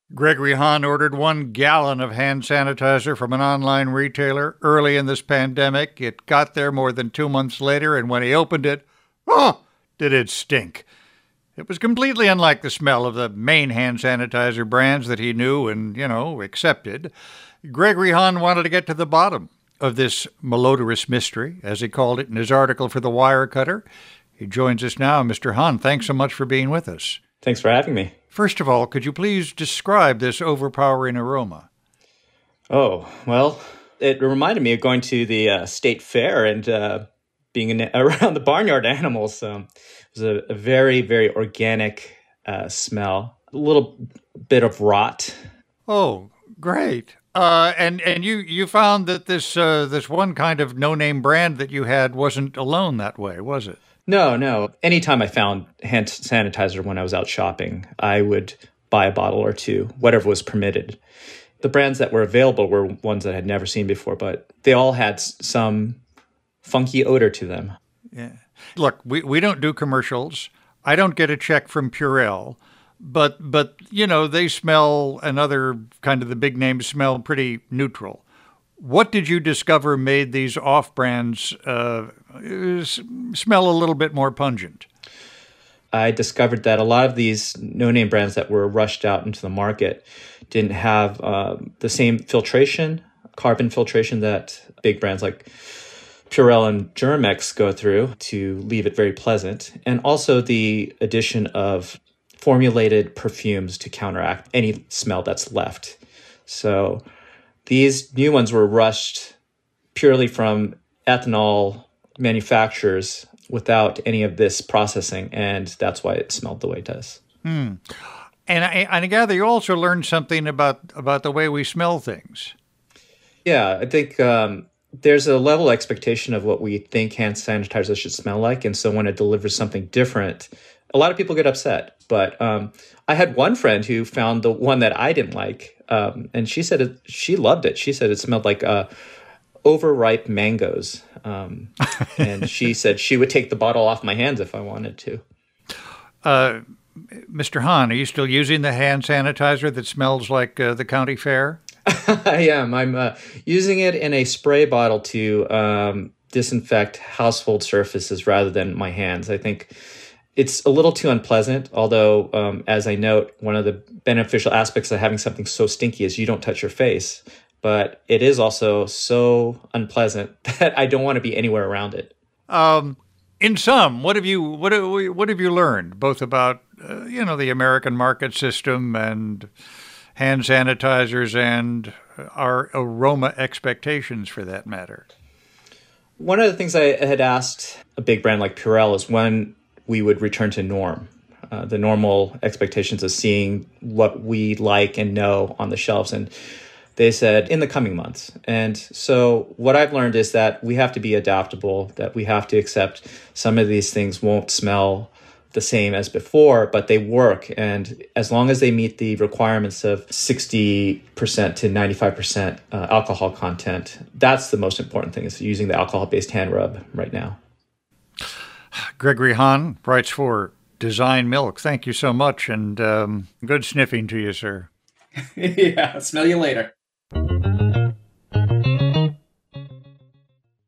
Gregory Hahn ordered 1 gallon of hand sanitizer from an online retailer early in this pandemic. It got there more than 2 months later, and when he opened it, oh, did it stink. It was completely unlike the smell of the main hand sanitizer brands that he knew and, accepted. Gregory Hahn wanted to get to the bottom of this malodorous mystery, as he called it in his article for the Wirecutter. He joins us now. Mr. Hahn, thanks so much for being with us. Thanks for having me. First of all, could you please describe this overpowering aroma? Oh, well, it reminded me of going to the state fair and being around the barnyard animals. It was a very, very organic smell, a little bit of rot. Oh, great. And you found that this one kind of no-name brand that you had wasn't alone that way, was it? No. Anytime I found hand sanitizer when I was out shopping, I would buy a bottle or two, whatever was permitted. The brands that were available were ones that I had never seen before, but they all had some funky odor to them. Yeah. Look, we don't do commercials. I don't get a check from Purell, but they smell, and other kind of the big names smell pretty neutral. What did you discover made these off-brands smell a little bit more pungent? I discovered that a lot of these no-name brands that were rushed out into the market didn't have the same carbon filtration that big brands like Purell and Germ-X go through to leave it very pleasant. And also the addition of formulated perfumes to counteract any smell that's left. So these new ones were rushed purely from ethanol manufacturers without any of this processing, and that's why it smelled the way it does. And I gather you also learned something about the way we smell things. Yeah, I think there's a level expectation of what we think hand sanitizer should smell like, and so when it delivers something different, a lot of people get upset. But I had one friend who found the one that I didn't like, and she said she loved it. She said it smelled like overripe mangoes. And she said she would take the bottle off my hands if I wanted to. Mr. Hahn, are you still using the hand sanitizer that smells like the county fair? I am. I'm using it in a spray bottle to disinfect household surfaces rather than my hands. I think it's a little too unpleasant, although, as I note, one of the beneficial aspects of having something so stinky is you don't touch your face. But it is also so unpleasant that I don't want to be anywhere around it. In sum, what have you learned, both about the American market system and hand sanitizers and our aroma expectations, for that matter? One of the things I had asked a big brand like Purell is when we would return to norm, the normal expectations of seeing what we like and know on the shelves. And they said in the coming months. And so what I've learned is that we have to be adaptable, that we have to accept some of these things won't smell the same as before, but they work. And as long as they meet the requirements of 60% to 95% alcohol content, that's the most important thing, is using the alcohol-based hand rub right now. Gregory Hahn writes for Design Milk. Thank you so much, and good sniffing to you, sir. Yeah, smell you later.